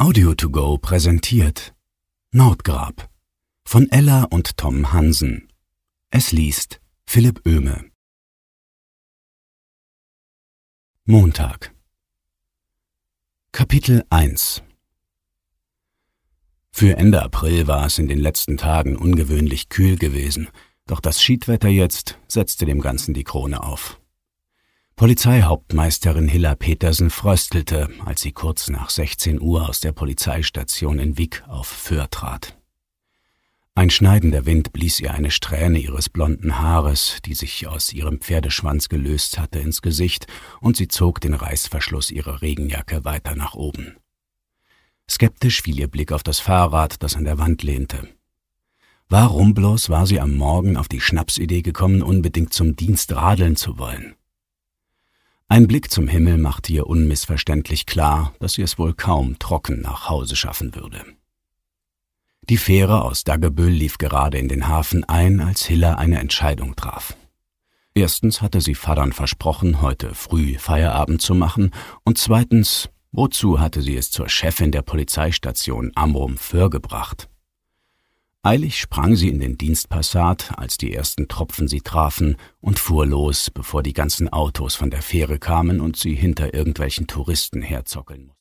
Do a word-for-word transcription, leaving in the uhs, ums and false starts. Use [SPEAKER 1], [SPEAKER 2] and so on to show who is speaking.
[SPEAKER 1] Audio to go präsentiert Nordgrab von Ella und Tom Hansen. Es liest Philipp Oehme. Montag. Kapitel eins. Für Ende April war es in den letzten Tagen ungewöhnlich kühl gewesen, doch das Schiedwetter jetzt setzte dem Ganzen die Krone auf. Polizeihauptmeisterin Hilla Petersen fröstelte, als sie kurz nach sechzehn Uhr aus der Polizeistation in Wick auf Föhr trat. Ein schneidender Wind blies ihr eine Strähne ihres blonden Haares, die sich aus ihrem Pferdeschwanz gelöst hatte, ins Gesicht, und sie zog den Reißverschluss ihrer Regenjacke weiter nach oben. Skeptisch fiel ihr Blick auf das Fahrrad, das an der Wand lehnte. Warum bloß war sie am Morgen auf die Schnapsidee gekommen, unbedingt zum Dienst radeln zu wollen? Ein Blick zum Himmel machte ihr unmissverständlich klar, dass sie es wohl kaum trocken nach Hause schaffen würde. Die Fähre aus Daggebüll lief gerade in den Hafen ein, als Hilla eine Entscheidung traf. Erstens hatte sie Vattern versprochen, heute früh Feierabend zu machen, und zweitens, wozu hatte sie es zur Chefin der Polizeistation Amrum-Föhr gebracht? Eilig sprang sie in den Dienstpassat, als die ersten Tropfen sie trafen, und fuhr los, bevor die ganzen Autos von der Fähre kamen und sie hinter irgendwelchen Touristen herzockeln mussten.